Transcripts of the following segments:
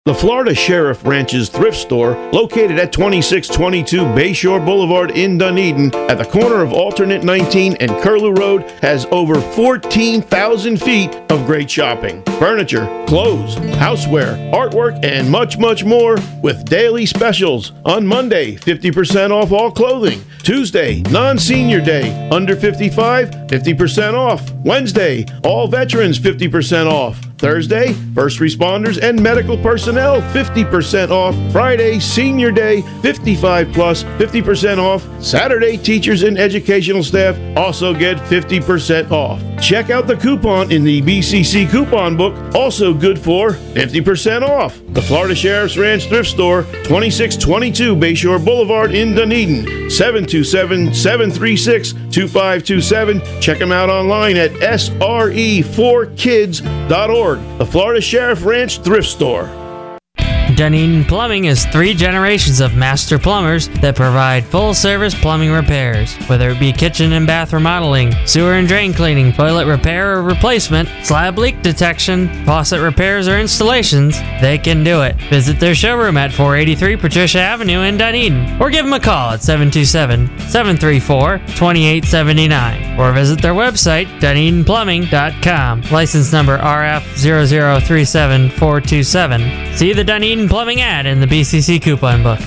The Florida Sheriff Ranch's thrift store, located at 2622 Bayshore Boulevard in Dunedin, at the corner of Alternate 19 and Curlew Road, has over 14,000 feet of great shopping. Furniture, clothes, houseware, artwork, and much, much more, with daily specials. On Monday, 50% off all clothing. Tuesday, non-senior day, under 55, 50% off. Wednesday, all veterans, 50% off. Thursday, first responders and medical personnel, 50% off. Friday, senior day, 55 plus, 50% off. Saturday, teachers and educational staff also get 50% off. Check out the coupon in the BCC coupon book, also good for 50% off. The Florida Sheriff's Ranch Thrift Store, 2622 Bayshore Boulevard in Dunedin, 727-736-2527. Check them out online at sre4kids.org. The Florida Sheriff Ranch Thrift Store. Dunedin Plumbing is 3 generations of master plumbers that provide full-service plumbing repairs. Whether it be kitchen and bath remodeling, sewer and drain cleaning, toilet repair or replacement, slab leak detection, faucet repairs or installations, they can do it. Visit their showroom at 483 Patricia Avenue in Dunedin, or give them a call at 727-734-2879, or visit their website, DunedinPlumbing.com. License number RF0037427. See the Dunedin Plumbing ad in the BCC coupon book.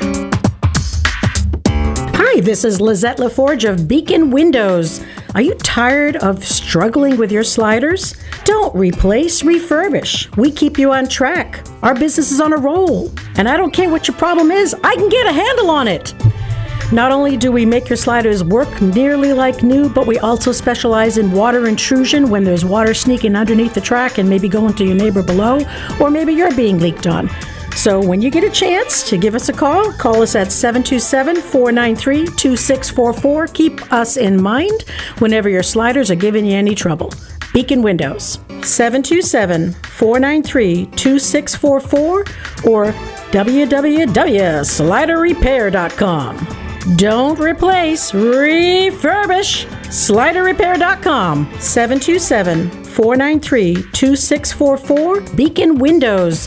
Hi, this is Lizette LaForge of Beacon Windows. Are you tired of struggling with your sliders? Don't replace, refurbish. We keep you on track. Our business is on a roll. And I don't care what your problem is, I can get a handle on it. Not only do we make your sliders work nearly like new, but we also specialize in water intrusion when there's water sneaking underneath the track and maybe going to your neighbor below, or maybe you're being leaked on. So when you get a chance to give us a call us at 727-493-2644. Keep us in mind whenever your sliders are giving you any trouble. Beacon Windows, 727-493-2644 or www.sliderrepair.com. Don't replace, refurbish. Sliderrepair.com, 727-493-2644. Beacon Windows.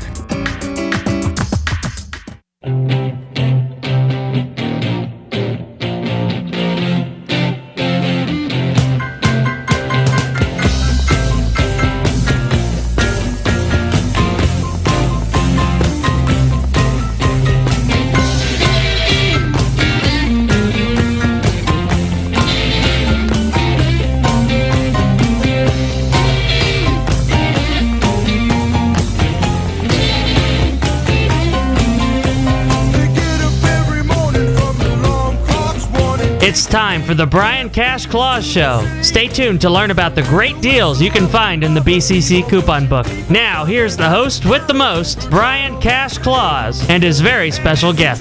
It's time for the Brian Cash Claus Show. Stay tuned to learn about the great deals you can find in the BCC coupon book. Now, here's the host with the most, Brian Cash Claus, and his very special guest.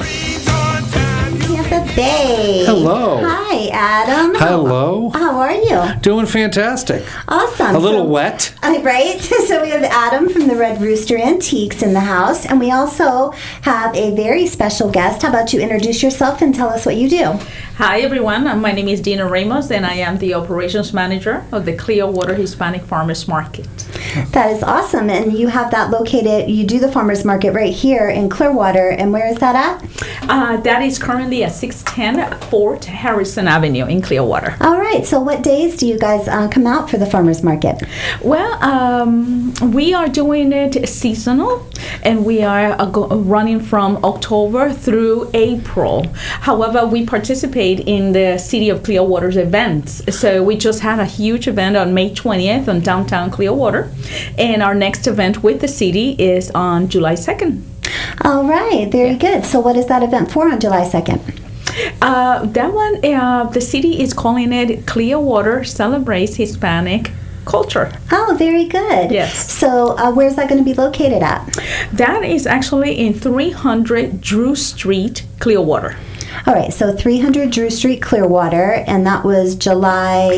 Tampa Bay. Hello. Hi, Adam. Hello. How are you? Doing fantastic. Awesome. A little wet. Right? So we have Adam from the Red Rooster Antiques in the house, and we also have a very special guest. How about you introduce yourself and tell us what you do? Hi everyone, my name is Dina Ramos and I am the operations manager of the Clearwater Hispanic Farmers Market. That is awesome, and you have that located, you do the farmers market right here in Clearwater, and where is that at? That is currently at 610 Fort Harrison Avenue in Clearwater. All right, so what days do you guys come out for the farmers market? Well, we are doing it seasonal, and we are running from October through April. However, we participate in the City of Clearwater's events. So we just had a huge event on May 20th on downtown Clearwater, and our next event with the city is on July 2nd. All right, very good. So what is that event for on July 2nd? That one, the city is calling it Clearwater Celebrates Hispanic Culture. Oh, very good. Yes. So where's that going to be located at? That is actually in 300 Drew Street, Clearwater. All right, so 300 Drew Street, Clearwater, and that was July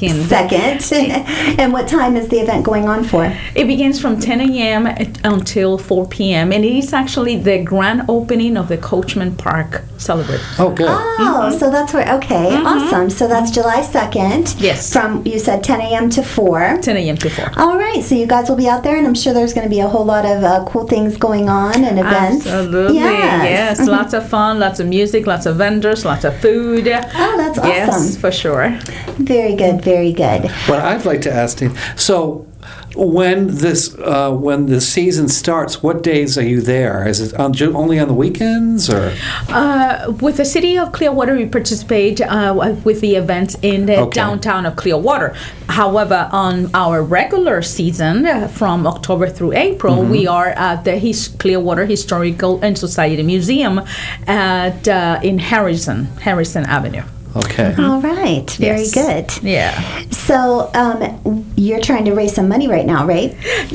2nd. And what time is the event going on for? It begins from 10 a.m. until 4 p.m. and it is actually the grand opening of the Coachman Park celebration. Oh, good. Oh, so that's where, okay, awesome. So that's July 2nd. Yes. From, you said 10 a.m. to 4. 10 a.m. to 4. All right, so you guys will be out there, and I'm sure there's going to be a whole lot of cool things going on and events. Absolutely. Yes. Lots of fun, lots of music, lots of vendors, lots of food. Oh, that's awesome. Yes, for sure. Very good, very good. What I'd like to ask you, so when the season starts, what days are you there? Is it only on the weekends, or? With the city of Clearwater, we participate with the events in the downtown of Clearwater. However, on our regular season, from October through April, we are at the Clearwater Historical and Society Museum in Harrison Avenue. Okay. All right. Very good. Yeah. So you're trying to raise some money right now, right?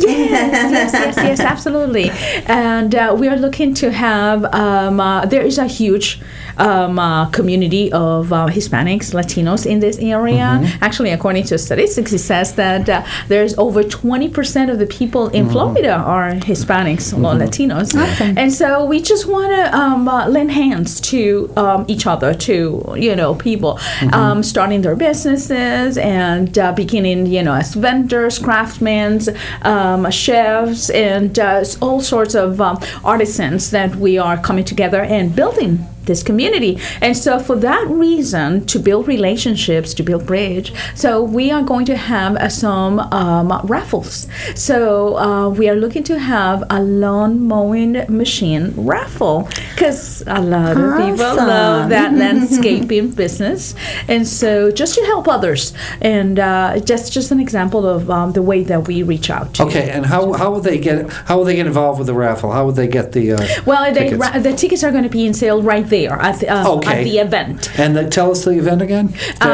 Yes, absolutely. And we are looking to have, there is a huge community of Hispanics, Latinos in this area. Actually, according to statistics, it says that there's over 20% of the people in Florida are Hispanics or Latinos. Awesome. And so we just want to lend hands to each other, to, people starting their businesses and beginning, as vendors, craftsmen, chefs, and all sorts of artisans that we are coming together and building this community. And so for that reason, to build relationships, to build bridge, so we are going to have some raffles. So we are looking to have a lawn mowing machine raffle because a lot of people love that landscaping business. And so just to help others, and just an example of the way that we reach out to. Okay, and how will they get involved with the raffle? How would they get the tickets? The tickets are going to be in sale right there at the event. And tell us the event again.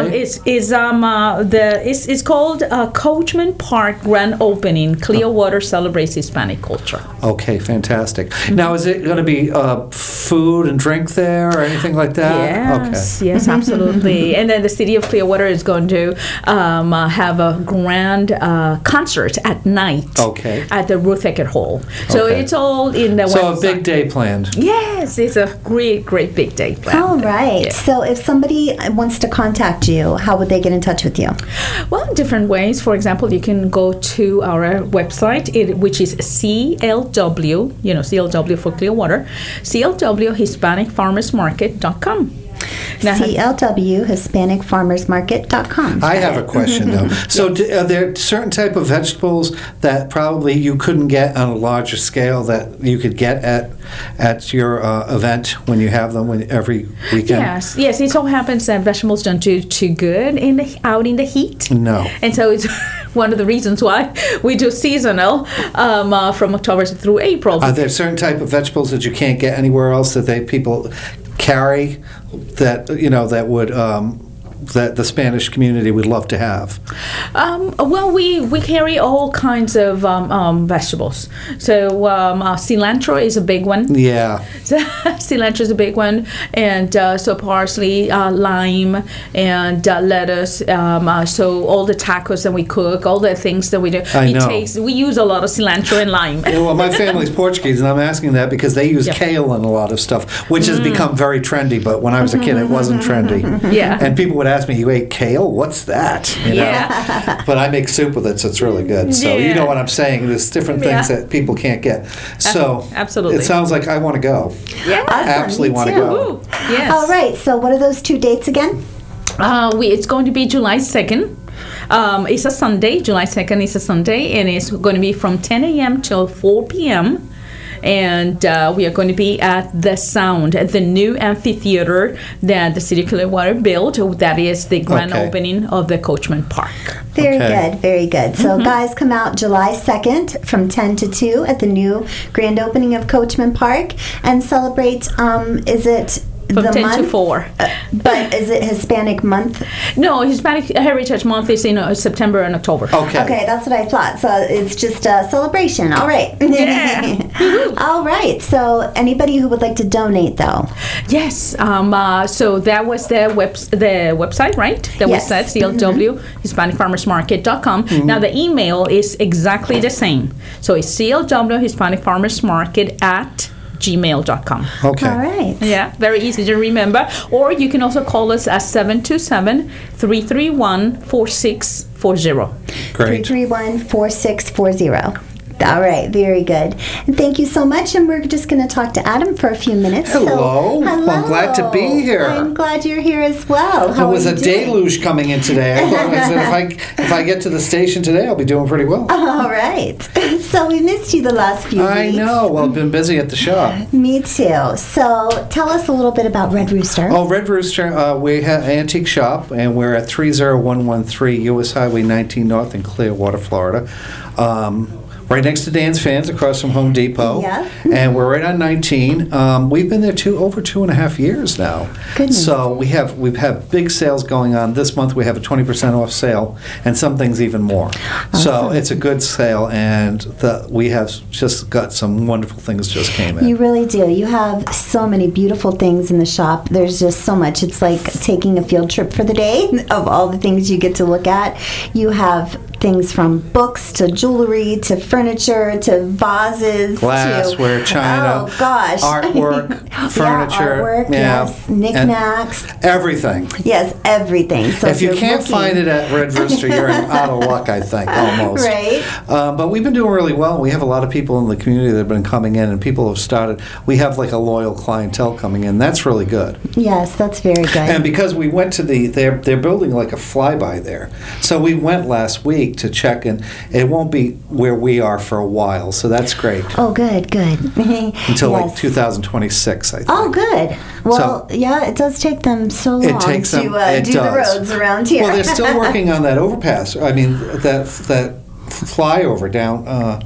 It's called Coachman Park Grand Opening. Clearwater celebrates Hispanic culture. Okay, fantastic. Now, is it going to be food and drink there or anything like that? Yes, absolutely. And then the city of Clearwater is going to have a grand concert at night. Okay. At the Ruth Eckert Hall. So it's all in the website. So a big day planned. Yes, it's a great big day planned. All right. Yeah. So if somebody wants to contact you, how would they get in touch with you? Well, different ways. For example, you can go to our website, which is CLW, CLW for Clearwater, CLW HispanicFarmersMarket.com. CLW HispanicFarmersMarket.com. I have a question though. So are there certain type of vegetables that probably you couldn't get on a larger scale that you could get at your event when you have them every weekend? Yes. It so happens that vegetables don't do too good out in the heat. No. And so it's one of the reasons why we do seasonal from October through April. Are there certain type of vegetables that you can't get anywhere else that people carry that that the Spanish community would love to have? Well, we carry all kinds of vegetables. So cilantro is a big one. Yeah. So cilantro is a big one, and so parsley, lime, and lettuce. So all the tacos that we cook, all the things that we do, we use a lot of cilantro and lime. Well, my family's Portuguese, and I'm asking that because they use kale in a lot of stuff, which has become very trendy. But when I was a kid, it wasn't trendy. Yeah. And people would ask me, "You ate kale? What's that?" Yeah. But I make soup with it, so it's really good. So you know what I'm saying. There's different things that people can't get. So absolutely, it sounds like I want to go. Yeah, I absolutely want to go. Ooh, yes. All right. So what are those 2 dates again? It's going to be July 2nd. It's a Sunday. July 2nd is a Sunday, and it's going to be from 10 a.m. till 4 p.m. And we are going to be at The Sound, at the new amphitheater that the City of Clearwater built. That is the grand opening of the Coachman Park. Very good, very good. So guys, come out July 2nd from 10 to 2 at the new grand opening of Coachman Park and celebrate, is it from The 10 to month? 4. But is it Hispanic month? No, Hispanic Heritage Month is in September and October. Okay. Okay, that's what I thought. So it's just a celebration. All right. Yeah. All right. So anybody who would like to donate, though. Yes. So that was the website, right? That Yes. was at CLW, HispanicFarmersMarket.com. Now the email is exactly the same. So it's CLW Hispanic Farmers Market at gmail.com. Okay. All right. Yeah, very easy to remember. Or you can also call us at 727-331-4640. Great. 331-4640. All right, very good. And thank you so much. And we're just going to talk to Adam for a few minutes. Hello. Well, I'm glad to be here. I'm glad you're here as well. There How was are a you doing? deluge coming in today. I said if I get to the station today, I'll be doing pretty well. All right. So we missed you the last few weeks. I know. Well, I've been busy at the shop. Me too. So tell us a little bit about Red Rooster. Oh, Red Rooster, we have an antique shop, and we're at 30113 U.S. Highway 19 North in Clearwater, Florida. Right next to Dan's Fans, across from Home Depot. Yeah. And we're right on 19. We've been there over 2.5 years now. Goodness. So we've had big sales going on. This month we have a 20% off sale, and some things even more. So it's a good sale, and we have just got some wonderful things just came in. You really do. You have so many beautiful things in the shop. There's just so much. It's like taking a field trip for the day of all the things you get to look at. You have things from books to jewelry to furniture to vases Glassware, to china, oh gosh, artwork, furniture, yeah, artwork, yes, knickknacks, and everything. yes, everything. So If you you're can't looking- find it at Red Rooster, you're out of luck, I think, almost. Right. But we've been doing really well. We have a lot of people in the community that have been coming in, and people have started. We have like a loyal clientele coming in. That's really good. Yes, that's very good. And because we went to they're building like a flyby there, so we went last week to check, and it won't be where we are for a while. So that's great. oh, good. Until like Yes. 2026, I think. Oh, good. Well, yeah, it does take them so long It takes to them. It do does. the roads around here. Well, they're still working on that overpass. I mean, that flyover down.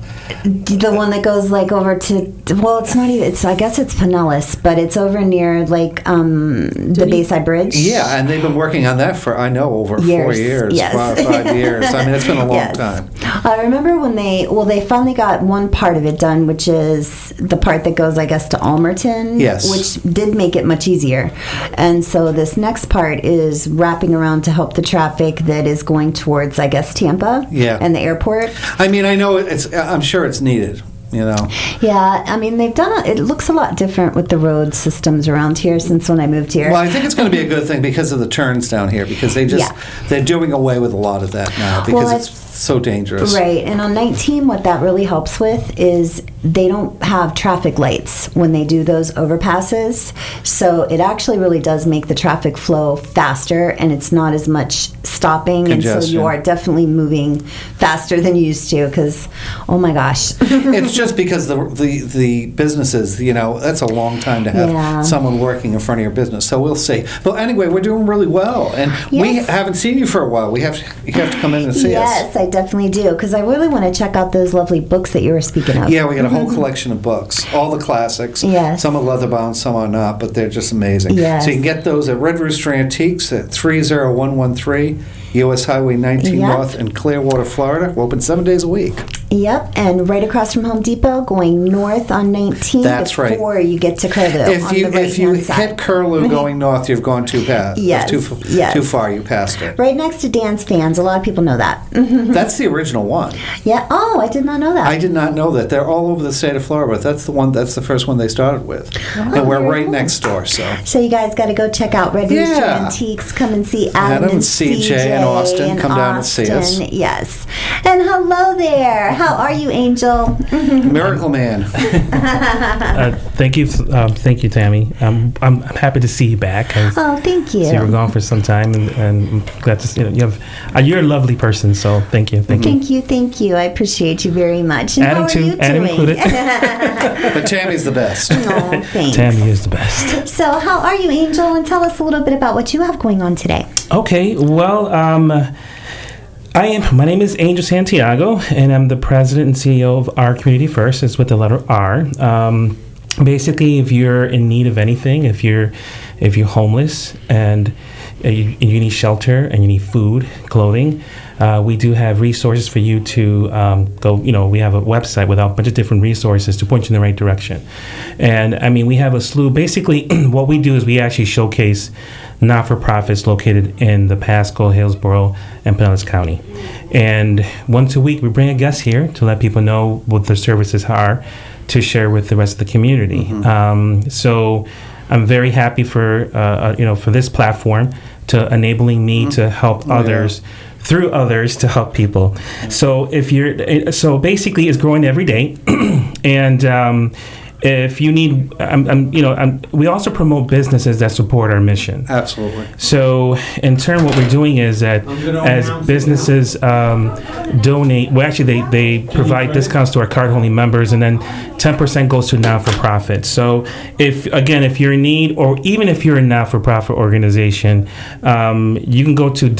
The one that goes like over to, well, it's not even, I guess it's Pinellas, but it's over near like the Bayside Bridge. Yeah, and they've been working on that for, I know, over 4 years, Yes. 5 years. I mean, it's been a long Yes. time. I remember when they finally got one part of it done, which is the part that goes, I guess, to Almerton. Yes. Which did make it much easier. And so this next part is wrapping around to help the traffic that is going towards, I guess, Tampa. Yeah. And the airport. I mean, I know I'm sure it's needed, you know. Yeah, I mean, they've done it looks a lot different with the road systems around here since when I moved here. Well, I think it's going to be a good thing because of the turns down here, because they're doing away with a lot of that now because Well, it's so dangerous. Right, and on 19, what that really helps with is they don't have traffic lights when they do those overpasses. So it actually really does make the traffic flow faster, and it's not as much stopping. And so Congestion. you are definitely moving faster than you used to because, oh my gosh. It's just because the businesses, you know, that's a long time to have Yeah. someone working in front of your business. So we'll see. But anyway, we're doing really well, and we Yes. haven't seen you for a while. You have to come in and see us. Yes, I definitely do because I really want to check out those lovely books that you were speaking of. Yeah, we got a whole collection of books, all the classics. Yes. Some are leather bound, some are not, but they're just amazing. Yes. So you can get those at Red Rooster Antiques at 30113 U.S. Highway 19 Yep. North in Clearwater, Florida. We're open 7 days a week. Yep, and right across from Home Depot, going north on 19 That's right. before you get to Curlew on the If you right-hand side. hit Curlew going north, you've gone too fast. Yes, yes. Too far. You passed it. Right next to Dan's Fans. A lot of people know that. That's the original one. Yeah. Oh, I did not know that. I did not know that. They're all over the state of Florida, but that's the one. That's the first one they started with, and we're very right cool. next door. So you guys got to go check out Red Rooster Yeah. Antiques. Come and see Adam Adam and CJ and Austin. Come down and see us. Yes. And hello there. How are you, Angel? Miracle Man. Thank you, Tammy. I'm happy to see you back. Oh, thank you. You were gone for some time, and I'm glad to see you're a lovely person. So thank you. Thank you. I appreciate you very much. And Adam how are too. you Adam doing? included. But Tammy's the best. Oh, thanks. Tammy is the best. So, how are you, Angel? And tell us a little bit about what you have going on today. Okay. Well, my name is Angel Santiago, and I'm the president and CEO of Our Community First. It's with the letter R. basically, if you're in need of anything, if you're homeless and you need shelter and you need food, clothing, we do have resources for you to go. We have a website with a bunch of different resources to point you in the right direction. And I mean, we have a slew. Basically, what we do is we actually showcase not-for-profits located in the Pasco, Hillsborough, and Pinellas County. And once a week, we bring a guest here to let people know what the services are to share with the rest of the community. So I'm very happy for this platform to enabling me to help others. Through others to help people. So basically it's growing every day. And if you need, we also promote businesses that support our mission. Absolutely. So in turn, what we're doing is that as businesses donate, well, actually they provide discounts to our card-holding members, and then 10% goes to not-for-profit. So if you're in need, or even if you're a not-for-profit organization, you can go to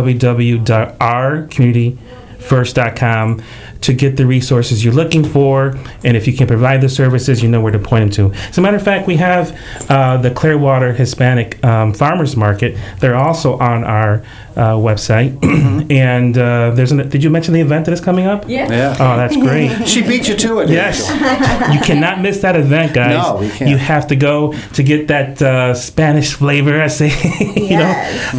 www.ourcommunityfirst.com to get the resources you're looking for, and if you can provide the services, you know where to point them to. As a matter of fact, we have the Clearwater Hispanic Farmers Market. They're also on our website. And did you mention the event that is coming up? Yeah. Oh, that's great. She beat you to it. Yes. You cannot miss that event, guys. No, we can't. You have to go to get that Spanish flavor, I say. Yes.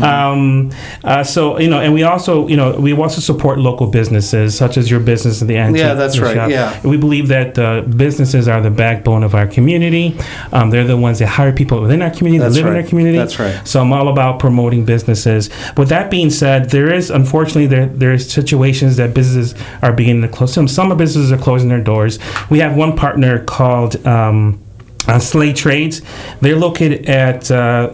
And we also support local businesses, such as your business at the antique. Yeah, that's right. shop. Yeah. We believe that businesses are the backbone of our community. They're the ones that hire people within our community, that live in our community. That's right. So I'm all about promoting businesses. With that being said, unfortunately there's situations that businesses are beginning to close. Some businesses are closing their doors. We have one partner called Slate Trades. They're located on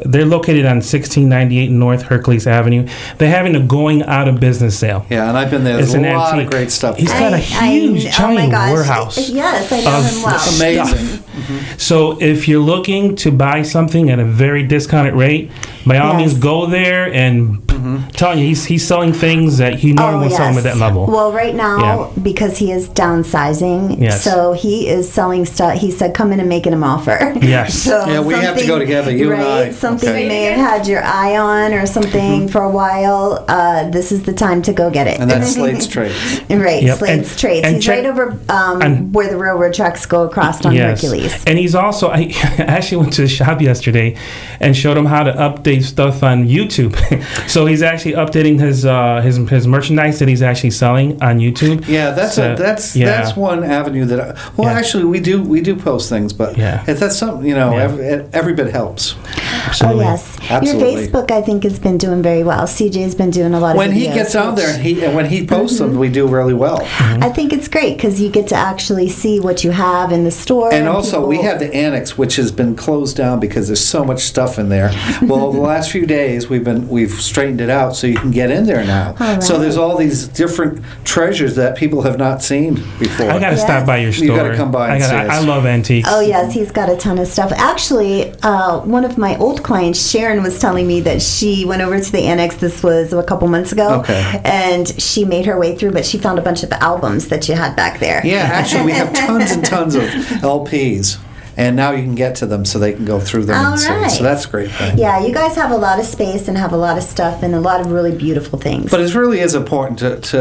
1698 North Hercules Avenue. They're having a going out of business sale. Yeah, and I've been there. There's a lot of great stuff. He's got a huge, giant warehouse. Yes, I know him well. Amazing. So if you're looking to buy something at a very discounted rate, by all means go there, and telling you he's selling things that he normally won't sell them at that level. Well, right now, because he is downsizing, so he is selling stuff. He said, "Come in and make him an offer." Yes. So yeah, we have to go together. You and I. Something you may have had your eye on or something for a while. This is the time to go get it. And that's Slate's Trades. Right, Yep. Slate's Trades. He's right over where the railroad tracks go across on Hercules. And he's also, I actually went to the shop yesterday and showed him how to update stuff on YouTube. So he's actually updating his merchandise that he's actually selling on YouTube. Yeah, that's one avenue that. Actually, we do post things, but if that's something every bit helps. Absolutely. Oh yes, absolutely. Your Facebook I think has been doing very well. CJ's been doing a lot of when videos. He gets out there and when he posts them, we do really well. I think it's great because you get to actually see what you have in the store. And also, we have the annex, which has been closed down because there's so much stuff in there. Well, the last few days we've straightened it out so you can get in there now. Right. So there's all these different treasures that people have not seen before. I got to stop by your store. You got to come by and see us. I love antiques. Oh yes, he's got a ton of stuff. Actually, one of my old clients, Sharon, was telling me that she went over to the annex. This was a couple months ago, and she made her way through, but she found a bunch of albums that you had back there. Yeah, actually, we have tons and tons of LPs. And now you can get to them so they can go through them and see. So that's a great thing. Yeah, you guys have a lot of space and have a lot of stuff and a lot of really beautiful things. But it really is important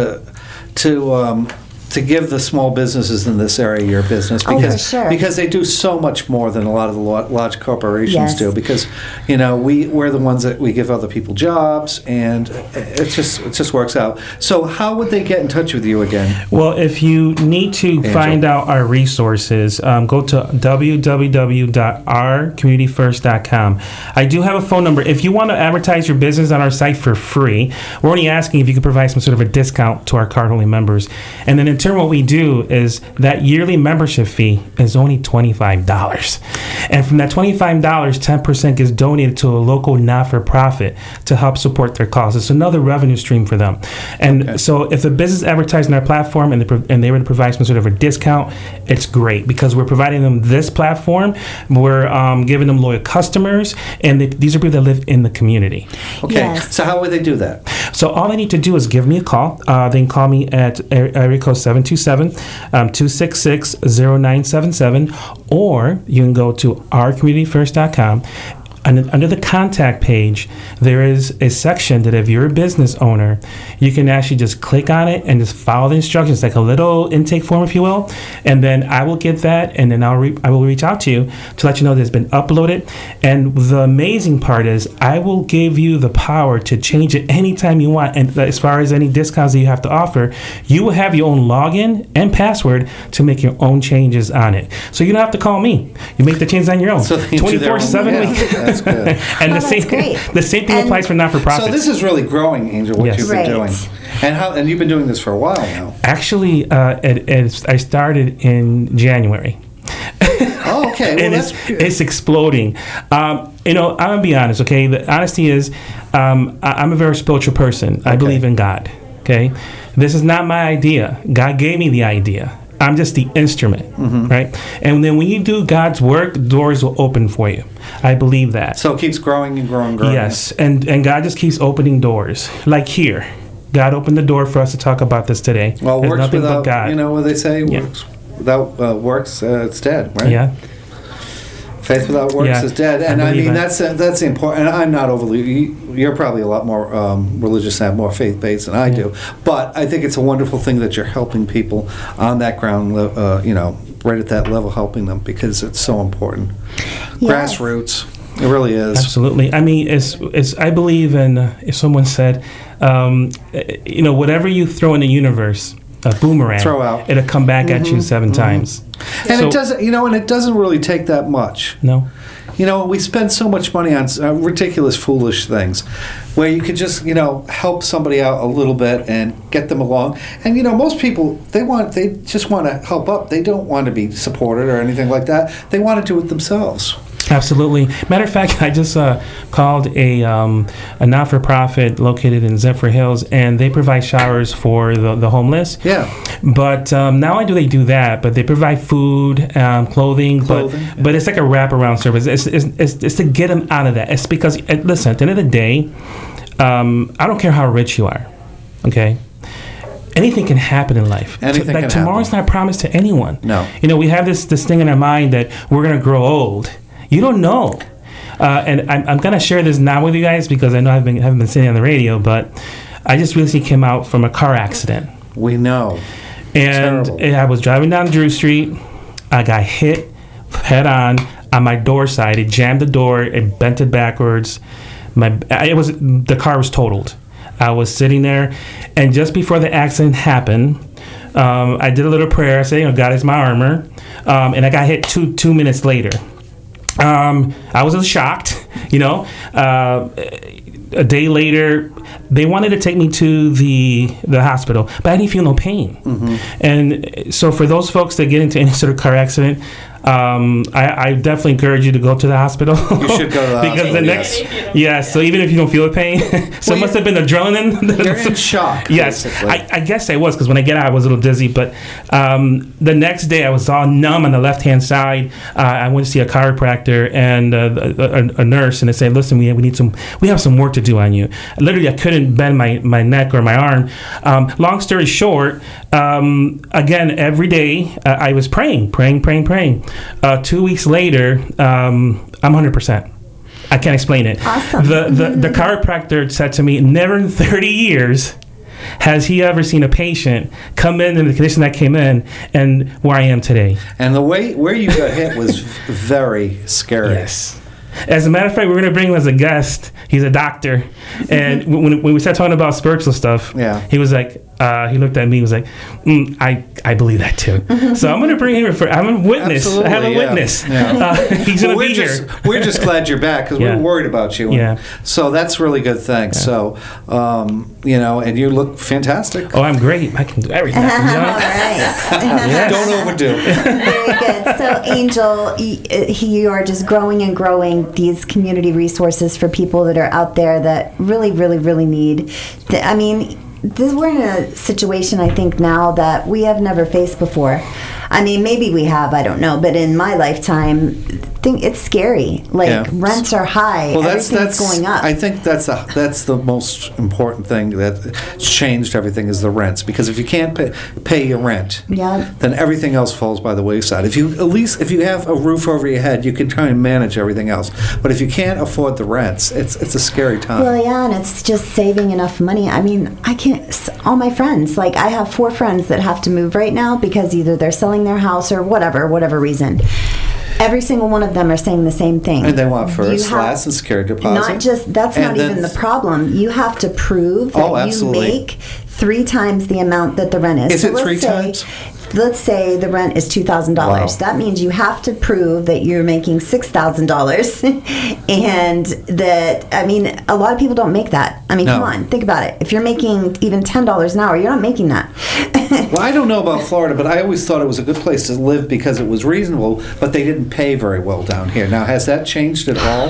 to give the small businesses in this area your business because they do so much more than a lot of the large corporations do. Because we're the ones that we give other people jobs, and it just works out. So how would they get in touch with you again? Well, if you need to find out our resources, go to www.ourcommunityfirst.com. I do have a phone number. If you want to advertise your business on our site for free, we're only asking if you could provide some sort of a discount to our card-holding members. And then in turn, what we do is that yearly membership fee is only $25. And from that $25, 10% gets donated to a local not-for-profit to help support their cause. It's another revenue stream for them. And so if a business advertising our platform and they were to provide some sort of a discount, it's great because we're providing them this platform. We're giving them loyal customers, and these are people that live in the community. Okay. Yes. So how would they do that? So all they need to do is give me a call. They can call me at area code 727-266-0977, or you can go to ourcommunityfirst.com. And under the contact page, there is a section that if you're a business owner, you can actually just click on it and just follow the instructions, like a little intake form, if you will. And then I will get that, and then I will reach out to you to let you know that it's been uploaded. And the amazing part is I will give you the power to change it anytime you want. And as far as any discounts that you have to offer, you will have your own login and password to make your own changes on it. So you don't have to call me. You make the changes on your own. So 24/7. Good. And the same thing applies for not-for-profits. So this is really growing, Angel, what you've been doing. And you've been doing this for a while now. Actually, I started in January. Oh, okay. And it's exploding. I'm going to be honest, okay? The honesty is, I'm a very spiritual person. I believe in God, okay? This is not my idea. God gave me the idea. I'm just the instrument, right? And then when you do God's work, doors will open for you. I believe that. So it keeps growing and growing and growing. Yes, and God just keeps opening doors. Like here, God opened the door for us to talk about this today. Well, There's works nothing without, but God. you know what they say? Works without works, it's dead, right? Yeah. Faith without works is dead. And I mean, that's important. And I'm not overly, you're probably a lot more religious and have more faith-based than I do. But I think it's a wonderful thing that you're helping people on that ground, right at that level, helping them, because it's so important. Yes. Grassroots. It really is. Absolutely. I mean, it's I believe in, if someone said, whatever you throw in the universe, a boomerang, throw out. It'll come back at you 7 times. And it doesn't, and it doesn't really take that much. No. We spend so much money on ridiculous, foolish things, where you could just, help somebody out a little bit and get them along. And most people, they just want to help up. They don't want to be supported or anything like that. They want to do it themselves. Absolutely. Matter of fact, I just called a not-for-profit located in Zephyr Hills, and they provide showers for the homeless. Yeah. But not only do they do that, but they provide food, clothing. But it's like a wraparound service. It's to get them out of that. It's because, listen, at the end of the day, I don't care how rich you are, okay? Anything can happen in life. Anything tomorrow's not promised to anyone. No. We have this thing in our mind that we're going to grow old. You don't know. And I'm going to share this now with you guys because I know I haven't been sitting on the radio, but I just recently came out from a car accident. We know. And I was driving down Drew Street. I got hit head on my door side. It jammed the door. It bent it backwards. The car was totaled. I was sitting there, and just before the accident happened, I did a little prayer. I said, God is my armor. And I got hit 2 minutes later. I was shocked, a day later, they wanted to take me to the hospital, but I didn't feel no pain. And so for those folks that get into any sort of car accident, I definitely encourage you to go to the hospital. You should go to the because hospital. So even if you don't feel the pain, it must have been adrenaline. You're in shock. Yes, I guess I was, because when I get out, I was a little dizzy. But the next day, I was all numb on the left-hand side. I went to see a chiropractor and a nurse, and they said, "Listen, we have some work to do on you." Literally, I couldn't bend my neck or my arm. Long story short, again, every day I was praying. 2 weeks later, I'm 100%. I can't explain it. Awesome. The chiropractor said to me, never in 30 years has he ever seen a patient come in the condition that came in and where I am today. And the way where you got hit was very scary. Yes. As a matter of fact, we're going to bring him as a guest. He's a doctor. And when we started talking about spiritual stuff, he was like, he looked at me and was like, I believe that too. So I'm going to bring him I'm a witness. Absolutely, I have a witness. Yeah. He's going to be here. We're just glad you're back because we were worried about you. So that's really good. Thanks. So, and you look fantastic. Oh, I'm great. I can do everything. All right. Don't overdo it. Very good. So, Angel, you are just growing and growing these community resources for people that are out there that really, really, really need. We're in a situation, I think, now that we have never faced before. I mean, maybe we have, I don't know, but in my lifetime, it's scary. Like, rents are high, everything's going up. I think that's the most important thing that changed everything is the rents. Because if you can't pay your rent, then everything else falls by the wayside. If you have a roof over your head, you can try and manage everything else. But if you can't afford the rents, it's a scary time. Well, yeah, and it's just saving enough money. I mean, I can't. All my friends, like I have 4 friends that have to move right now because either they're selling their house or whatever reason. Every single one of them are saying the same thing. And they want first, last, and security deposit. That's not even the problem. You have to prove that you make 3 times the amount that the rent is. Is it 3 times? Let's say the rent is $2,000. Wow. That means you have to prove that you're making $6,000, and that, I mean, a lot of people don't make that. I mean, come on, think about it. If you're making even $10 an hour, you're not making that. Well, I don't know about Florida, but I always thought it was a good place to live because it was reasonable, but they didn't pay very well down here. Now, has that changed at all?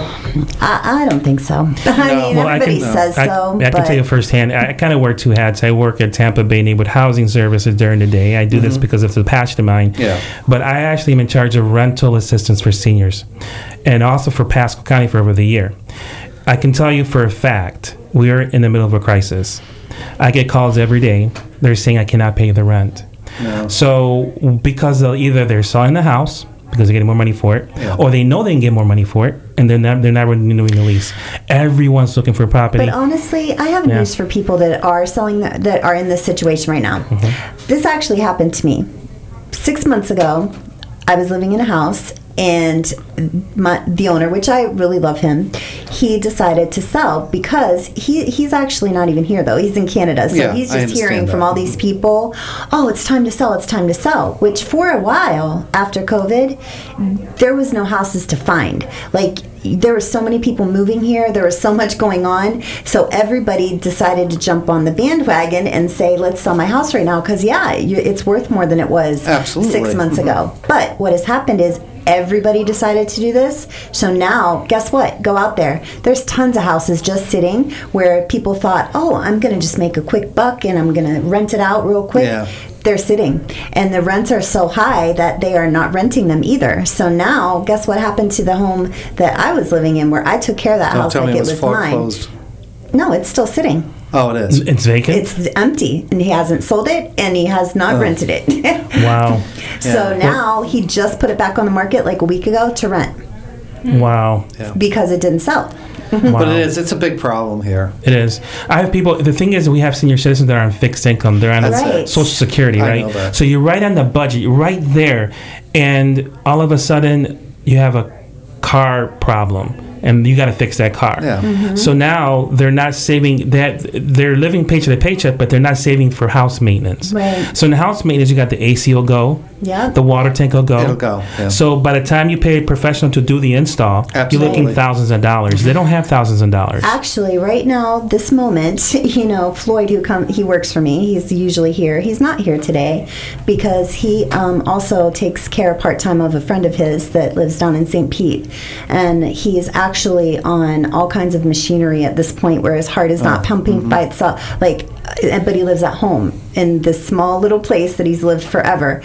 I don't think so. I mean, everybody says so. I can tell you firsthand, I kind of wear 2 hats. I work at Tampa Bay Neighborhood Housing Services during the day. I do this because of the passion of mine. Yeah. But I actually am in charge of rental assistance for seniors and also for Pasco County for over the year. I can tell you for a fact, we are in the middle of a crisis. I get calls every day. They're saying I cannot pay the rent. No. So because either they're selling the house because they're getting more money for it, or they know they can get more money for it, and they're not renewing the lease. Everyone's looking for a property. But honestly, I have news for people that are selling that are in this situation right now. This actually happened to me. 6 months ago, I was living in a house, and the owner, which I really love him, he decided to sell because he's actually not even here, though. He's in Canada, so he's just hearing from all these people, oh, it's time to sell, which for a while after COVID, there was no houses to find. Like, there were so many people moving here, there was so much going on, so everybody decided to jump on the bandwagon and say, let's sell my house right now, because it's worth more than it was 6 months ago. But what has happened is everybody decided to do this, so now guess what? Go out there, there's tons of houses just sitting where people thought, oh, I'm gonna just make a quick buck and I'm gonna rent it out real quick. They're sitting, and the rents are so high that they are not renting them either. So now, guess what happened to the home that I was living in, where I took care of that house like it was mine? No, it's still sitting. Oh, it is. It's vacant? It's empty, and he hasn't sold it, and he has not rented it. Wow. So now he just put it back on the market like a week ago to rent. Wow. Because it didn't sell. Wow. But it's a big problem here. It is. I have people, the thing is, we have senior citizens that are on fixed income. They're on Social Security, right? I know that. So you're right on the budget. You're right there. And all of a sudden, you have a car problem. And you got to fix that car. So now they're not saving that. They're living paycheck to paycheck, but they're not saving for house maintenance. So in the house maintenance, you got the AC will go. The water tank will go. It'll go. So by the time you pay a professional to do the install, you're looking thousands of dollars. They don't have thousands of dollars. Actually, right now, this moment, Floyd, he works for me. He's usually here. He's not here today because he also takes care part-time of a friend of his that lives down in St. Pete, and he's actually on all kinds of machinery at this point where his heart is not pumping by itself, but he lives at home in this small little place that he's lived forever.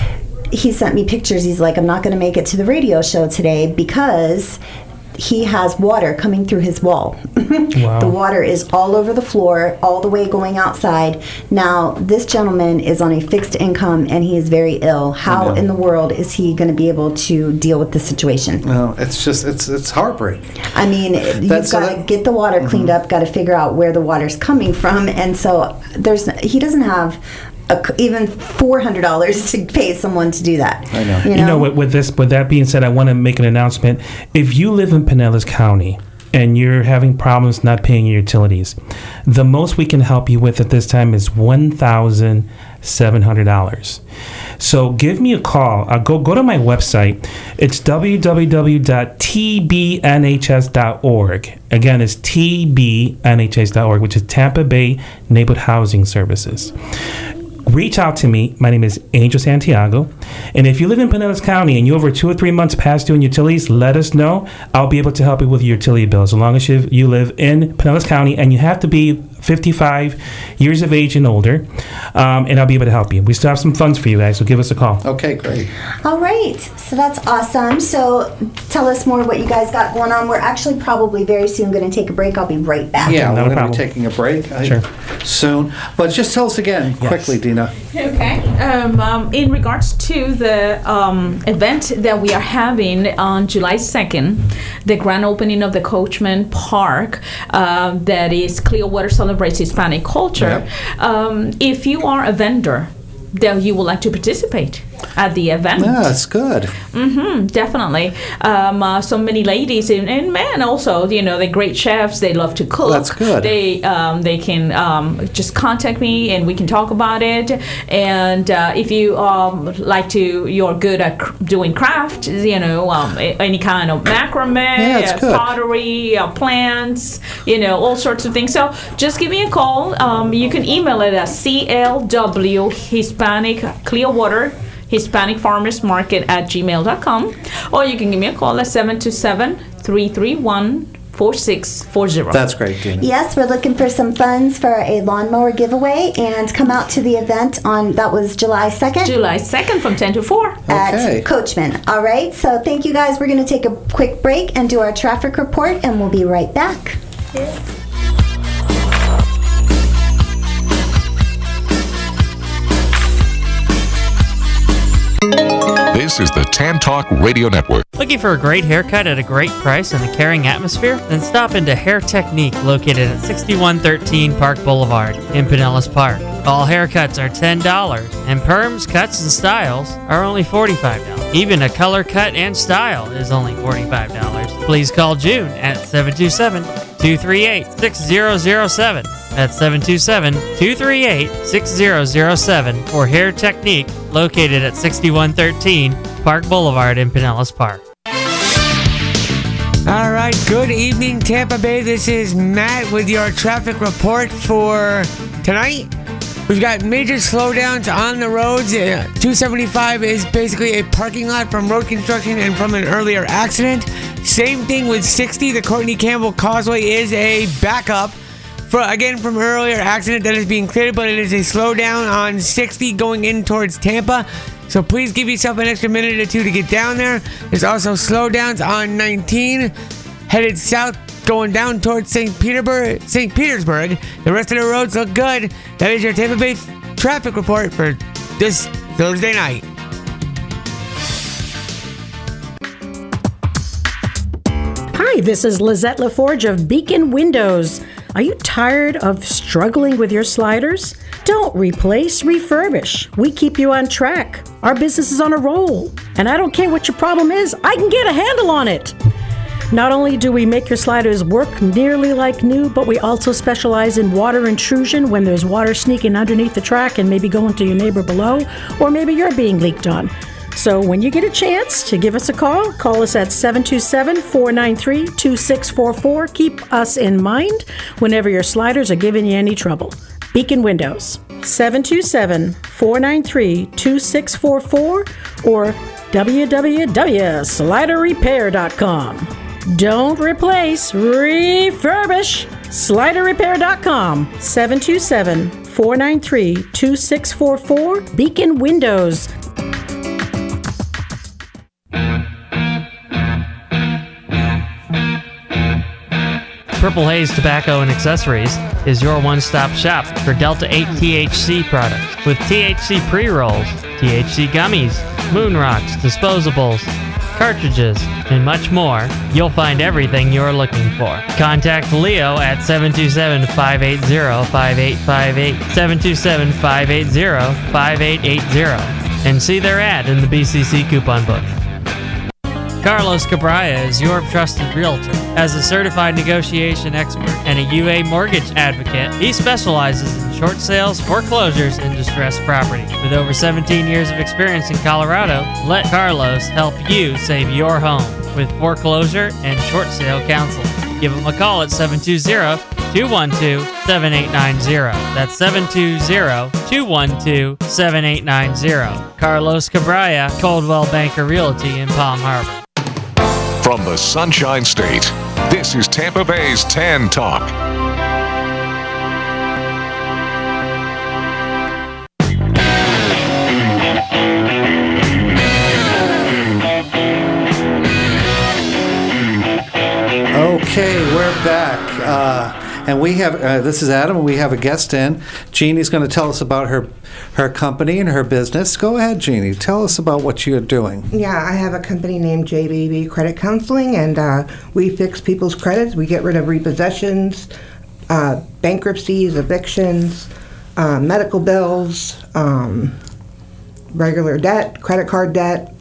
He sent me pictures. He's like, I'm not going to make it to the radio show today because he has water coming through his wall. The water is all over the floor, all the way going outside. Now, this gentleman is on a fixed income and he is very ill. How in the world is he going to be able to deal with the situation? No, it's just, it's heartbreaking. I mean, you've got to get the water cleaned up, got to figure out where the water's coming from. And so he doesn't have even $400 to pay someone to do that. I know. You know, with that being said, I want to make an announcement. If you live in Pinellas County and you're having problems not paying your utilities, the most we can help you with at this time is $1,700. So give me a call. Go to my website. It's www.tbnhs.org. Again, it's tbnhs.org, which is Tampa Bay Neighborhood Housing Services. Reach out to me. My name is Angel Santiago. And if you live in Pinellas County and you're over 2 or 3 months past due in utilities, let us know. I'll be able to help you with your utility bills as long as you live in Pinellas County, and you have to be 55 years of age and older, and I'll be able to help you. We still have some funds for you guys, so give us a call. Okay, great. All right, so that's awesome. So tell us more what you guys got going on. We're actually probably very soon going to take a break. I'll be right back. Yeah, Not a we're going to problem. be taking a break Sure. soon. But just tell us again quickly, Dina. Okay. In regards to the event that we are having on July 2nd, the grand opening of the Coachman Park, that is Clearwater Celebrates Hispanic Culture. If you are a vendor that you would like to participate at the event. Yeah, that's good. Definitely. So many ladies and men also, they're great chefs. They love to cook. That's good. They can just contact me and we can talk about it. And if you you're good at doing craft, any kind of macrame, pottery, plants, all sorts of things. So just give me a call. You can email it at CLW Hispanic Clearwater Hispanic Farmers Market at gmail.com, or you can give me a call at 727-331-4640. That's great, Dina. Yes, we're looking for some funds for a lawnmower giveaway, and come out to the event that was July 2nd. July 2nd from 10 to 4. At Coachman. All right, so thank you guys. We're going to take a quick break and do our traffic report, and we'll be right back. This is the Tan Talk Radio Network. Looking for a great haircut at a great price and a caring atmosphere? Then stop into Hair Technique, located at 6113 Park Boulevard in Pinellas Park. All haircuts are $10, and perms, cuts, and styles are only $45. Even a color cut and style is only $45. Please call June at 727-238-6007. That's 727-238-6007 for Hair Technique, located at 6113 Park Boulevard in Pinellas Park. All right, good evening, Tampa Bay. This is Matt with your traffic report for tonight. We've got major slowdowns on the roads. 275 is basically a parking lot from road construction and from an earlier accident. Same thing with 60. The Courtney Campbell Causeway is a backup from earlier accident that is being cleared, but it is a slowdown on 60 going in towards Tampa. So please give yourself an extra minute or two to get down there. There's also slowdowns on 19 headed south going down towards St. Petersburg. The rest of the roads look good. That is your Tampa Bay traffic report for this Thursday night. Hi, this is Lizette LaForge of Beacon Windows. Are you tired of struggling with your sliders? Don't replace, refurbish. We keep you on track. Our business is on a roll. And I don't care what your problem is, I can get a handle on it. Not only do we make your sliders work nearly like new, but we also specialize in water intrusion when there's water sneaking underneath the track and maybe going to your neighbor below, or maybe you're being leaked on. So when you get a chance to give us a call us at 727-493-2644. Keep us in mind whenever your sliders are giving you any trouble. Beacon Windows, 727-493-2644 or www.sliderrepair.com. Don't replace, refurbish. Sliderrepair.com, 727-493-2644. Beacon Windows. Purple Haze Tobacco and Accessories is your one-stop shop for Delta 8 THC products with THC pre-rolls, THC gummies, moon rocks, disposables, cartridges, and much more. You'll find everything you're looking for. Contact Leo at 727-580-5858, 727-580-5880, and see their ad in the BCC coupon book. Carlos Cabrera is your trusted realtor. As a certified negotiation expert and a UA mortgage advocate, he specializes in short sales, foreclosures, and distressed property. With over 17 years of experience in Colorado, let Carlos help you save your home with foreclosure and short sale counseling. Give him a call at 720-212-7890. That's 720-212-7890. Carlos Cabrera, Coldwell Banker Realty in Palm Harbor. From the Sunshine State, this is Tampa Bay's Tan Talk. Okay, we're back. And we have, this is Adam, and we have a guest in. Jeannie's going to tell us about her company and her business. Go ahead, Jeannie. Tell us about what you're doing. Yeah, I have a company named JBB Credit Counseling, and we fix people's credits. We get rid of repossessions, bankruptcies, evictions, medical bills, regular debt, credit card debt.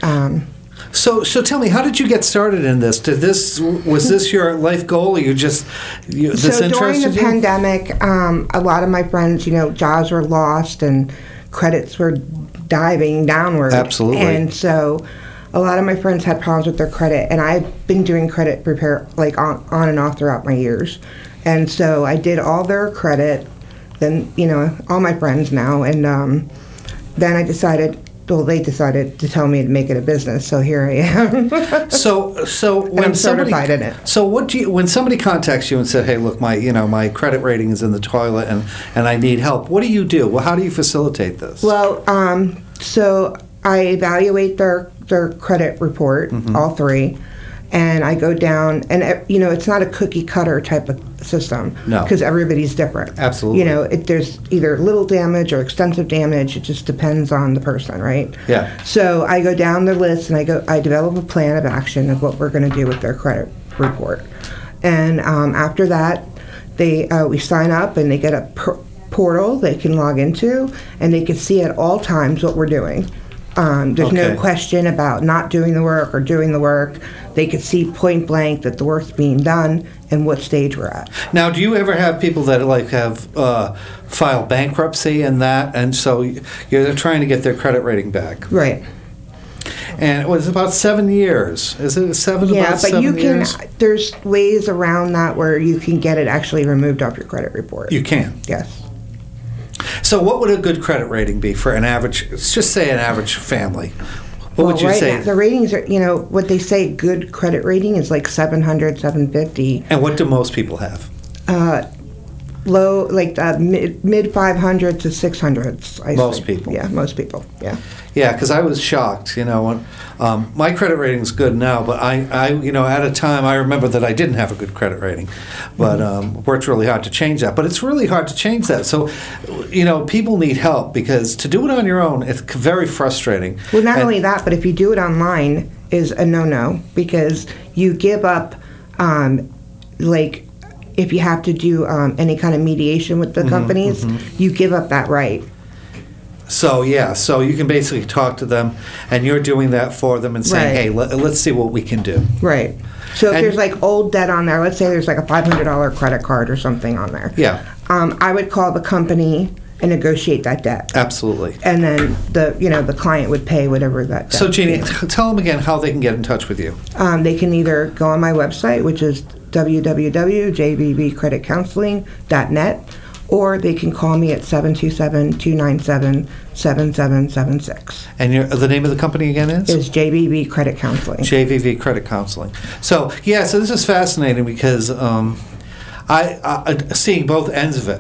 So tell me, how did you get started in this? Was this your life goal, or this So during the interested you? pandemic, a lot of my friends, jobs were lost and credits were diving downward. Absolutely. And so a lot of my friends had problems with their credit, and I've been doing credit repair like on and off throughout my years. And so I did all their credit, then, all my friends now, and then they decided to tell me to make it a business, so here I am. So when I'm certified in it. So when somebody contacts you and said, "Hey, look, my credit rating is in the toilet and I need help," what do you do? Well, how do you facilitate this? Well, so I evaluate their credit report, all three, and I go down, and it's not a cookie cutter type of system. No. Because everybody's different. Absolutely. There's either little damage or extensive damage. It just depends on the person, right? Yeah. So I go down the list and I develop a plan of action of what we're going to do with their credit report, and after that, we sign up and they get a portal they can log into, and they can see at all times what we're doing. There's no question about not doing the work or doing the work. They could see point blank that the work's being done and what stage we're at. Now, do you ever have people that have filed bankruptcy and so you're trying to get their credit rating back? Right. And it was about 7 years. Is it seven? Yeah, about but 7 years? there's ways around that where you can get it actually removed off your credit report. You can. Yes. So what would a good credit rating be for an average, let's just say an average family? What would you right say? now, the ratings are, what they say good credit rating is like 700, 750. And what do most people have? Low, like mid 500s to 600s. Most people. Yeah, most people. Yeah. Yeah, because I was shocked. When, my credit rating's good now, but I at a time I remember that I didn't have a good credit rating, but worked really hard to change that. But it's really hard to change that. So, people need help because to do it on your own, it's very frustrating. Well, not only that, but if you do it online, is a no-no because you give up, if you have to do any kind of mediation with the companies, you give up that right. So you can basically talk to them, and you're doing that for them and saying, "Hey, let's see what we can do." Right. So if there's old debt on there, let's say there's a $500 credit card or something on there. Yeah. I would call the company and negotiate that debt. Absolutely. And then the client would pay whatever that debt. So Jeannie, tell them again how they can get in touch with you. They can either go on my website, which is www.jbbcreditcounseling.net, or they can call me at 727-297-7776. And the name of the company again is? Is JBB Credit Counseling. JBB Credit Counseling. So this is fascinating because I seeing both ends of it,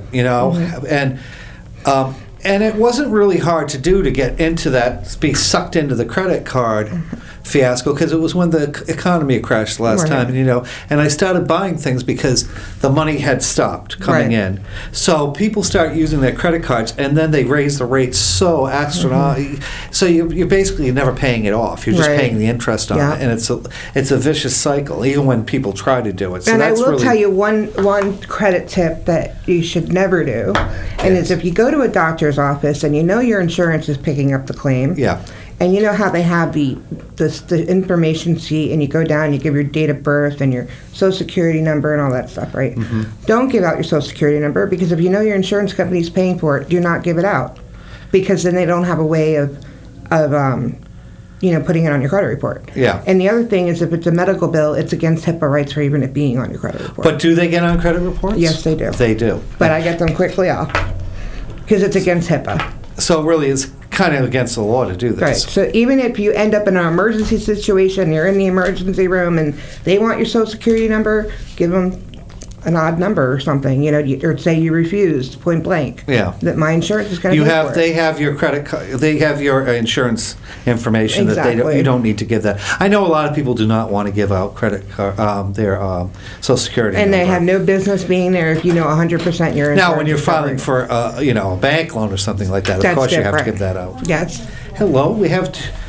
and it wasn't really hard to do to get into that, be sucked into the credit card fiasco because it was when the economy crashed last time, and I started buying things because the money had stopped coming in. So people start using their credit cards, and then they raise the rates so astronomical. So you're basically never paying it off. You're just paying the interest on it, and it's a vicious cycle, even when people try to do it. So and that's I will tell you one credit tip that you should never do, and is if you go to a doctor's office and your insurance is picking up the claim. Yeah. And you know how they have the information sheet, and you go down, you give your date of birth and your Social Security number and all that stuff, right? Don't give out your Social Security number because if your insurance company is paying for it, do not give it out because then they don't have a way of putting it on your credit report. Yeah. And the other thing is if it's a medical bill, it's against HIPAA rights for even it being on your credit report. But do they get on credit reports? Yes, they do. They do. But I get them quickly off because it's against HIPAA. So really, it's kind of against the law to do this. Right. So even if you end up in an emergency situation, you're in the emergency room, and they want your Social Security number, give them an odd number or something, or say you refused point blank. Yeah. That my insurance is going to pay for it. They have your credit card, they have your insurance information that you don't need to give that. I know a lot of people do not want to give out credit card, their Social Security and number. they have no business being there if you know 100% your insurance. Now, when you're is filing covered. for a bank loan or something like that, of That's course you have to different. give that out. Yes. Hello, we have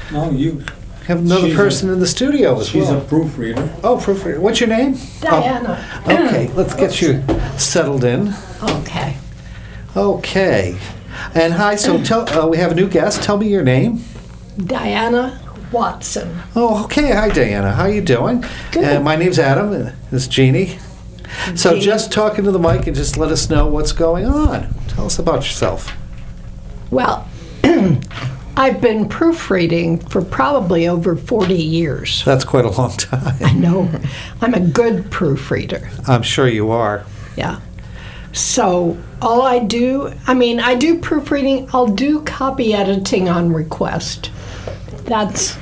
another She's person in the studio as She's well. a proofreader. Oh, proofreader. What's your name? Diana. Okay, let's get you settled in. Okay. Okay. And hi, so we have a new guest. Tell me your name. Diana Watson. Oh, okay. Hi, Diana. How you doing? Good. My name's Adam. This is Jeannie. So Jeannie. just talking to the mic and just let us know what's going on. Tell us about yourself. Well, I've been proofreading for probably over 40 years. That's quite a long time. No, I'm a good proofreader. I'm sure you are. Yeah. So all I do proofreading. I'll do copy editing on request. That's,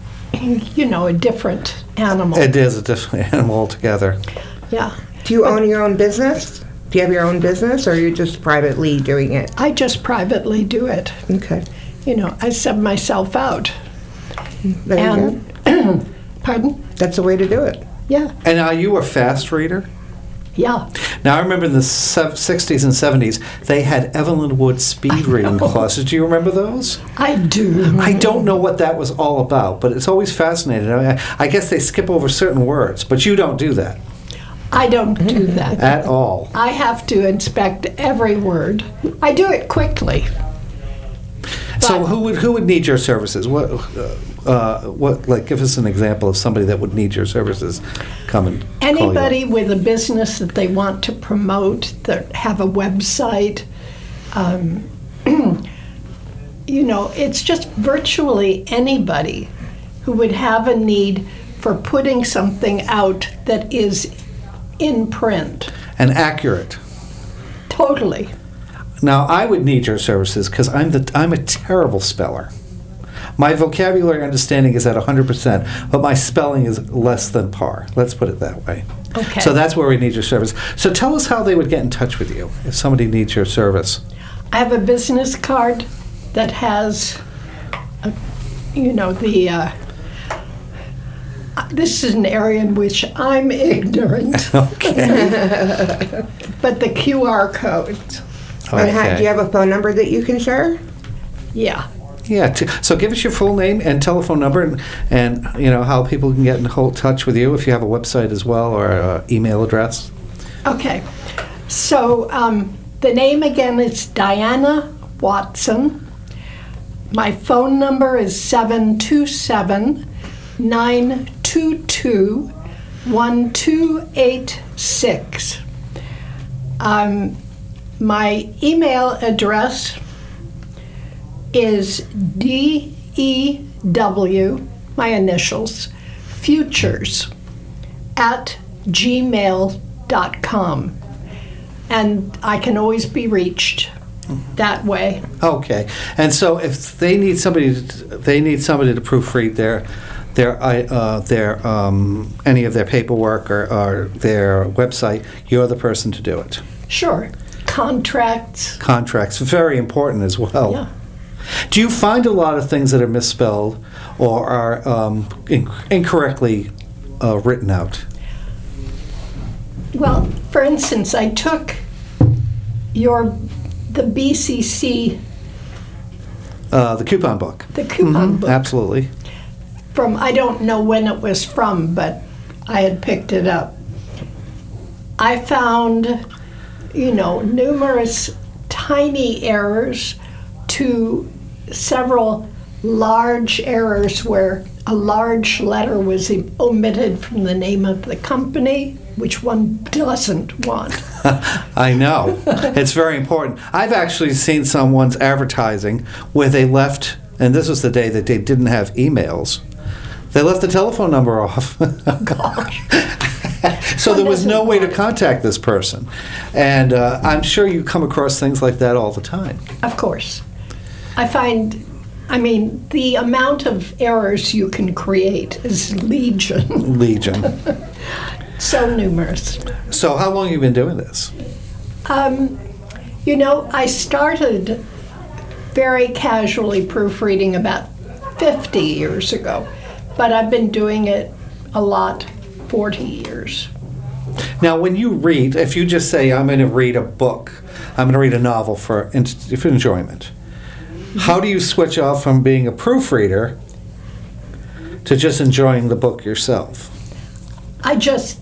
a different animal. It is a different animal altogether. Yeah. Do you own your own business? Do you have your own business, or are you just privately doing it? I just privately do it. Okay. I sub myself out. There you And pardon? That's the way to do it. Yeah. And are you a fast reader? Yeah. Now, I remember in the 60s and 70s, they had Evelyn Wood speed reading classes. Do you remember those? I do. I don't know what that was all about, but it's always fascinating. I guess they skip over certain words, but you don't do that. I don't do that. At all. I have to inspect every word. I do it quickly. So who would need your services? What give us an example of somebody that would need your services? Come and call you. Anybody with a business that they want to promote, that have a website, it's just virtually anybody who would have a need for putting something out that is in print. And accurate. Totally. Now, I would need your services because I'm a terrible speller. My vocabulary understanding is at 100%, but my spelling is less than par. Let's put it that way. Okay. So that's where we need your service. So tell us how they would get in touch with you if somebody needs your service. I have a business card that has, this is an area in which I'm ignorant. Okay. But the QR code. And do you have a phone number that you can share? Yeah. Yeah. So give us your full name and telephone number, and how people can get in touch with you if you have a website as well or an email address. Okay. So the name again is Diana Watson. My phone number is 727-922-1286. My email address is DEW, my initials, futures @gmail.com. And I can always be reached that way. Okay. And so if they need somebody to proofread their any of their paperwork or their website, you're the person to do it. Sure. Contracts, very important as well. Yeah. Do you find a lot of things that are misspelled or are incorrectly written out? Well, for instance, I took the BCC, the coupon book. the coupon book, Absolutely. from, I don't know when it was from, but I had picked it up. I found, numerous tiny errors to several large errors where a large letter was omitted from the name of the company, which one doesn't want. I know. It's very important. I've actually seen someone's advertising where they left, and this was the day that they didn't have emails, they left the telephone number off. Gosh. So there was no way to contact this person. And I'm sure you come across things like that all the time. Of course. I find, the amount of errors you can create is legion. Legion. So numerous. So how long have you been doing this? I started very casually proofreading about 50 years ago, but I've been doing it a lot 40 years. Now, when you read, if you just say, I'm going to read a book, I'm going to read a novel for enjoyment, how do you switch off from being a proofreader to just enjoying the book yourself? I just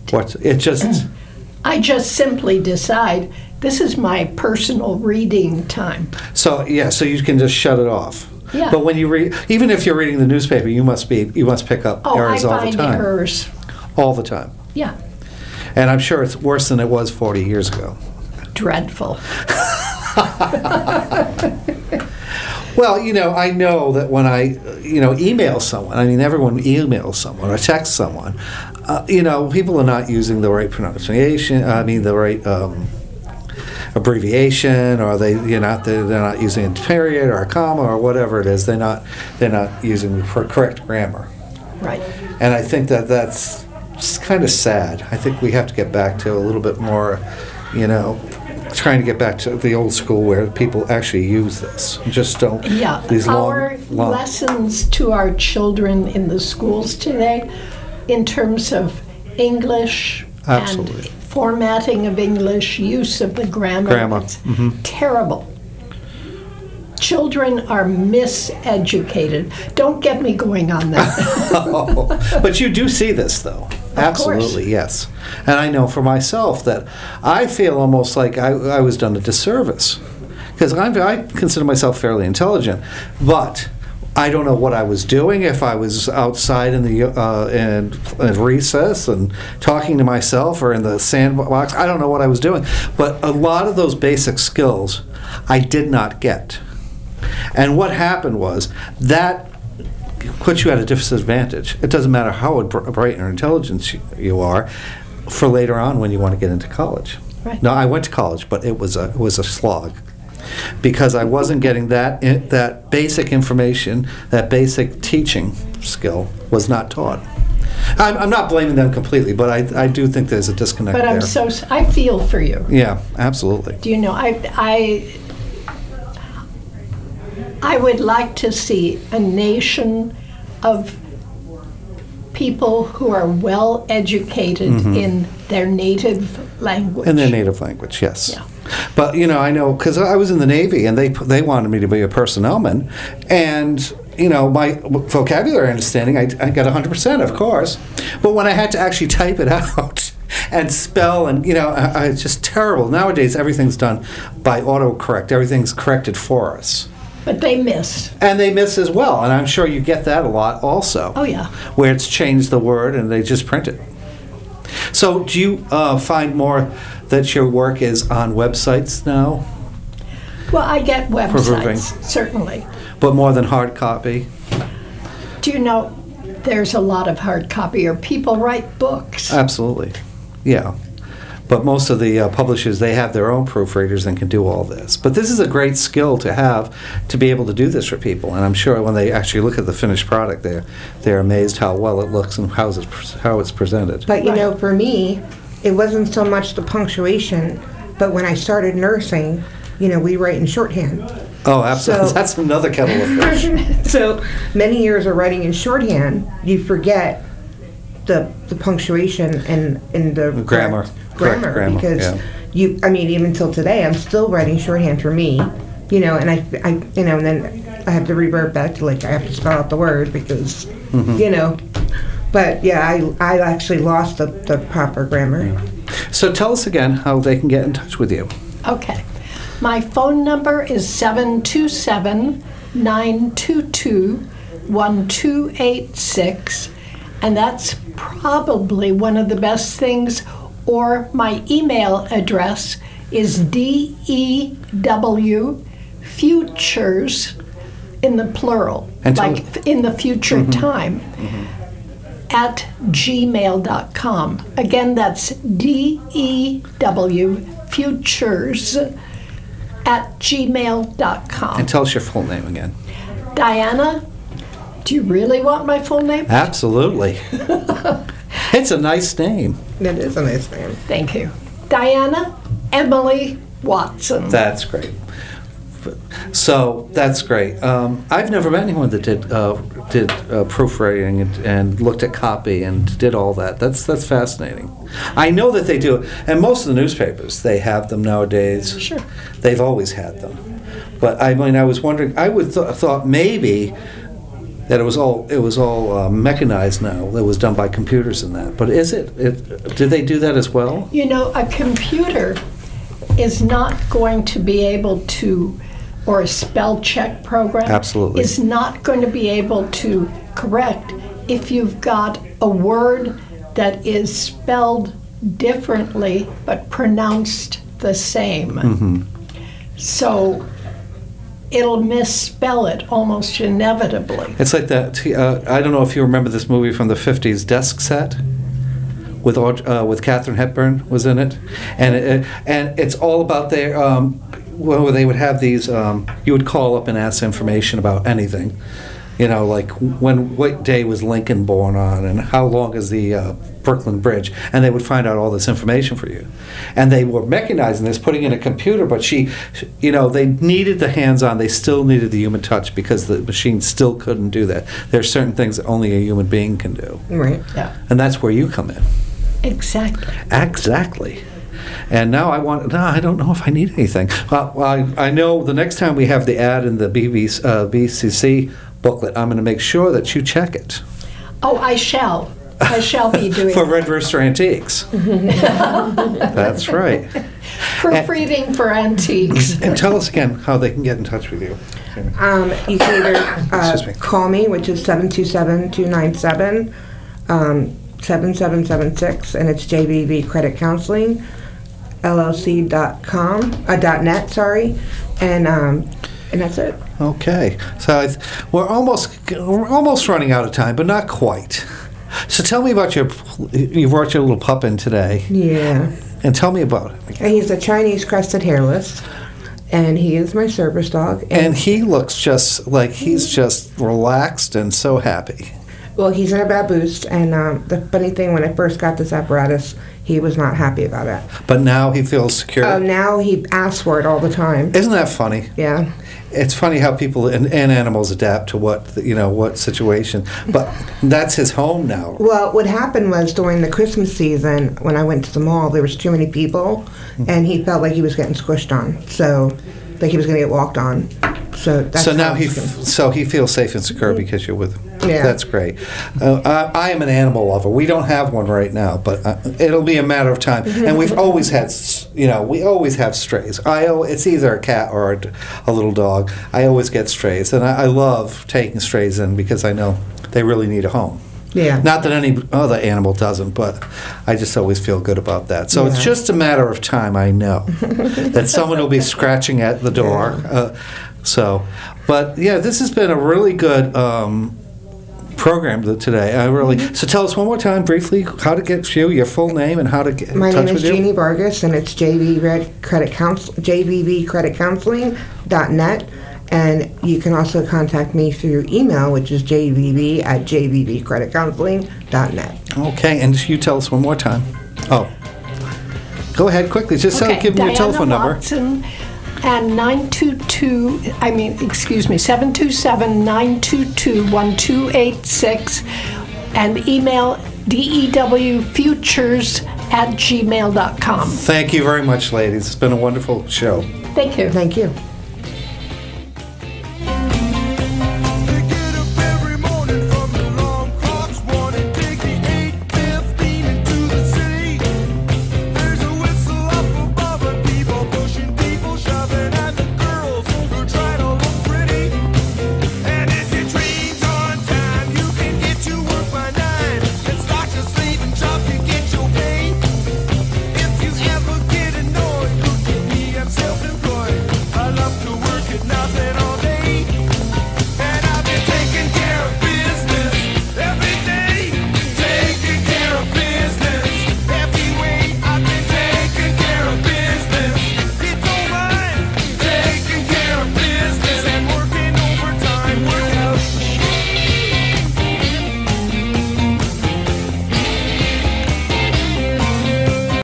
simply decide this is my personal reading time. So you can just shut it off. Yeah. But when you read, even if you're reading the newspaper, you must pick up errors all the time. I find errors all the time. Yeah. And I'm sure it's worse than it was 40 years ago. Dreadful. Well, I know that when I, email someone, I mean, everyone emails someone or texts someone, people are not using the right pronunciation, the right abbreviation, or they're not using a period or a comma or whatever it is. They're not using the correct grammar. Right. And I think that's just kind of sad. I think we have to get back to a little bit more, trying to get back to the old school where people actually use this. Just don't. Yeah. These our long lessons to our children in the schools today, in terms of English Absolutely. and formatting of English, use of the grammar. It's terrible. Children are miseducated. Don't get me going on that. But you do see this, though. Absolutely, yes. And I know for myself that I feel almost like I was done a disservice. Because I consider myself fairly intelligent, but I don't know what I was doing, if I was outside in the in recess and talking to myself or in the sandbox. I don't know what I was doing. But a lot of those basic skills I did not get. And what happened was that puts you at a disadvantage. It doesn't matter how bright or intelligent you are for later on when you want to get into college. Right. No, I went to college, but it was a slog. Because I wasn't getting that basic information, that basic teaching skill was not taught. I'm not blaming them completely, but I do think there's a disconnect there. But I feel for you. Yeah, absolutely. Do you know, I would like to see a nation of people who are well educated in their native language. In their native language, yes. Yeah. But, I know, because I was in the Navy, and they wanted me to be a personnelman, and, my vocabulary understanding, I got 100%, of course. But when I had to actually type it out and spell, and, it's just terrible. Nowadays, everything's done by autocorrect. Everything's corrected for us. But they miss. And they miss as well, and I'm sure you get that a lot also. Oh, yeah. Where it's changed the word and they just print it. So do you find more that your work is on websites now? Well, I get websites, certainly. But more than hard copy? Do you know there's a lot of hard copy, or people write books? Absolutely, yeah. But most of the publishers, they have their own proofreaders and can do all this. But this is a great skill to have, to be able to do this for people. And I'm sure when they actually look at the finished product, they're amazed how well it looks and how it's presented. But for me, it wasn't so much the punctuation, but when I started nursing, we write in shorthand. Oh, absolutely. So, that's another kettle of fish. So many years of writing in shorthand, you forget the punctuation and the grammar because even till today I'm still writing shorthand for me, and I and then I have to revert back to I have to spell out the word because but yeah, I actually lost the proper grammar. Yeah. So tell us again how they can get in touch with you. Okay, my phone number is 727-922-1286, and that's probably one of the best things. Or my email address is DEW in the plural, in the future time, at gmail.com. Again, that's DEW futures at gmail.com. And tell us your full name again. Diana, do you really want my full name? Absolutely. It's a nice name. It is a nice name. Thank you. Diana Emily Watson. That's great. So that's great. I've never met anyone that did proofreading and looked at copy and did all that. That's fascinating. I know that they do, and most of the newspapers, they have them nowadays. Sure. They've always had them. But I mean, I was wondering. I would thought maybe that it was all mechanized now. It was done by computers and that. But is it? Did they do that as well? You know, a computer is not going to be able to, or a spell check program Absolutely. is not going to be able to correct if you've got a word that is spelled differently but pronounced the same. Mm-hmm. So it'll misspell it almost inevitably. It's like that. I don't know if you remember this movie from the 50s, Desk Set, with Katharine Hepburn was in it, and it's all about their where they would have these. You would call up and ask information about anything, you know, like what day was Lincoln born on, and how long is the Brooklyn Bridge, and they would find out all this information for you. And they were mechanizing this, putting in a computer, but they needed the hands-on. They still needed the human touch because the machine still couldn't do that. There are certain things that only a human being can do. Right. Yeah. And that's where you come in. Exactly. Exactly. And now I don't know if I need anything. Well, I know the next time we have the ad in the BCC booklet, I'm going to make sure that you check it. Oh, I shall. I shall be doing For Red Rooster Antiques. That's right. proofreading for antiques. And tell us again how they can get in touch with you. You can either call me, which is 727-297-7776, and it's JBV Credit Counseling, LLC.com, .net, sorry, and that's it. Okay, so we're almost running out of time, but not quite. So tell me about you brought your little pup in today. Yeah. And tell me about him. And he's a Chinese crested hairless, and he is my service dog. And he looks just like he's just relaxed and so happy. Well, he's in a baboose, and the funny thing, when I first got this apparatus, he was not happy about it. But now he feels secure. Oh, now he asks for it all the time. Isn't that funny? Yeah. It's funny how people and animals adapt to what situation. But that's his home now. Well, what happened was during the Christmas season, when I went to the mall, there was too many people, and he felt like he was getting squished on. So, like he was going to get walked on. So now he feels safe and secure because you're with him. Yeah. That's great. I am an animal lover. We don't have one right now, but it'll be a matter of time. And we've always had, we always have strays. It's either a cat or a little dog. I always get strays, and I love taking strays in because I know they really need a home. Yeah. Not that any other animal doesn't, but I just always feel good about that. So it's just a matter of time, I know, that someone will be scratching at the door. But yeah, this has been a really good program today. So tell us one more time briefly how to get you, your full name, and how to get in touch with you. My name is Jeannie Vargas, and it's JBVCreditCounseling.net. And you can also contact me through email, which is jvv@jvvcreditcounseling.net. Okay, and you tell us one more time. Oh, go ahead quickly. Just give me your telephone number. Watson, and 727-922-1286, and email dewfutures@gmail.com. Thank you very much, ladies. It's been a wonderful show. Thank you. Thank you.